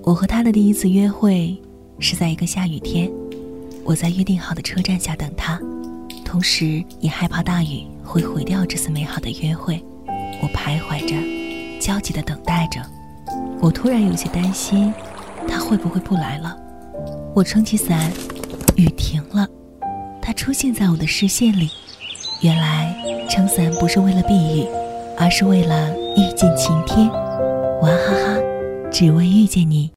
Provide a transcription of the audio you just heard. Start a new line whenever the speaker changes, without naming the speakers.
我和他的第一次约会是在一个下雨天，我在约定好的车站下等他，同时也害怕大雨会毁掉这次美好的约会。我徘徊着，焦急地等待着。我突然有些担心他会不会不来了。我撑起伞，雨停了，他出现在我的视线里。原来撑伞不是为了避雨，而是为了遇见晴天。娃哈哈，只为遇见你。